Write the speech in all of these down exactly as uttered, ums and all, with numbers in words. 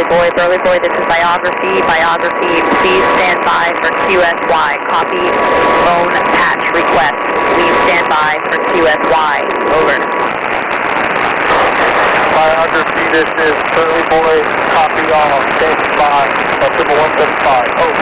Boy, Burley Boy, this is biography, biography, please stand by for Q S Y, copy, phone patch request, please stand by for Q S Y, over. Biography, this is Burley Boy, copy all, standing by, triple one seven five, over.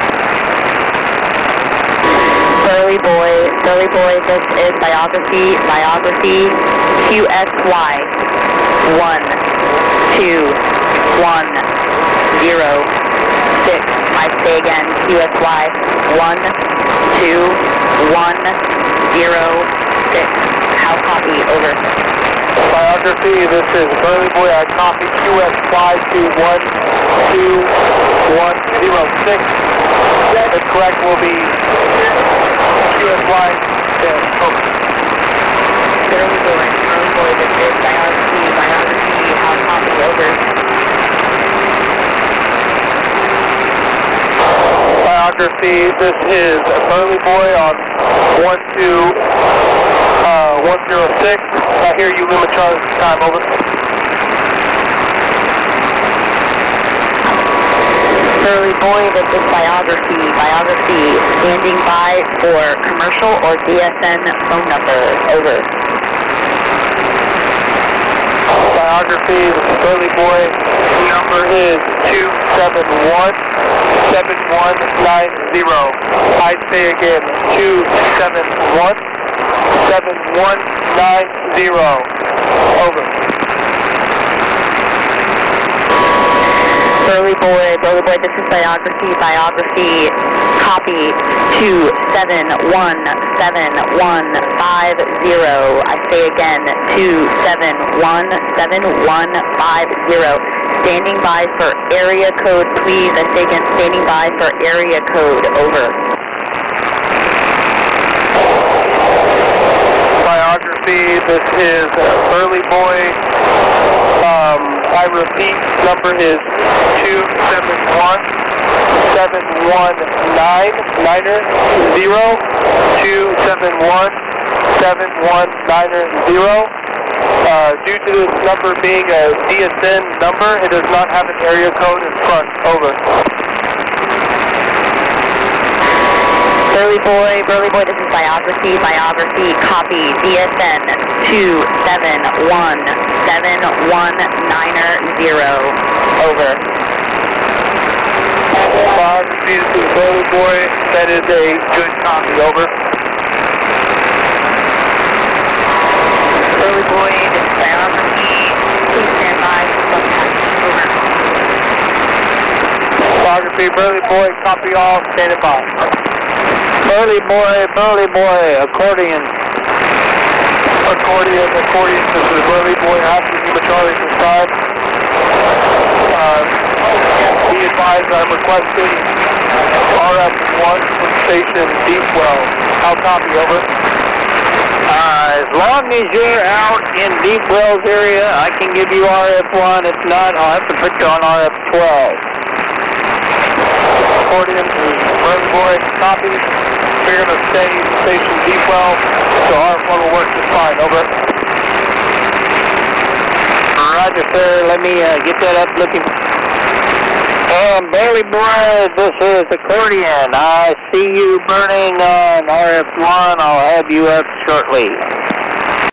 Burley Boy, Burley Boy, this is biography, biography, Q S Y, one, two, one, zero, six, I say again, Q S Y, one, two, one, zero, six, how copy, over. Biography, this is Burley Boy, I copy Q S Y to one, two, one, zero, six, the correct will be Q S Y, ten, over. Burley Boy, Burley Boy, this is biography, biography, how copy, over. Biography, this is Burley Boy on one two one zero six. I hear you, Lima Charlie, time, over. Burley Boy, this is biography, biography, standing by for commercial or D S N phone number, over. Biography, this is Burley Boy, number is two seven one, seven one nine zero. I say again, two seven one, seven one nine zero, over. Burley Boy, Burley Boy, this is biography, biography, copy, two seven one, seven one five zero. I say again, two seven one, seven one five zero. Standing by for area code, please. I say again, standing by for area code, over. Biography, this is Burley Boy. Um, I repeat, number is two seven one, seven one nine, niner, zero, two seven one, seven one niner, zero. Uh, due to this number being a D S N number, it does not have an area code in front, over. Burley Boy, Burley Boy, this is biography, biography, copy, D S N two seven one, seven one niner, zero, over. Biography, this is Burley Boy, that is a good copy, over. Burley Boy, this is biography, please stand by for phone patch, over. Biography, Burley Boy, copy all, standing by. Burley Boy, Burley Boy, accordion. Accordion, accordion, this is Burley Boy, after Lima Charlie to start. Uh, be advised I'm requesting R F one from station Deepwell. How copy, over? Uh, as long as you're out in Deep Wells area, I can give you R F one. If not, I'll have to put you on R F twelve. Accordion, this is Burley Boy, copy. We're going to stay station Deepwell, so R F one will work just fine, over. Roger, sir. Let me uh, get that up looking. Um, Burley Boy, this is accordion. I see you burning on R F one. I'll have you up shortly.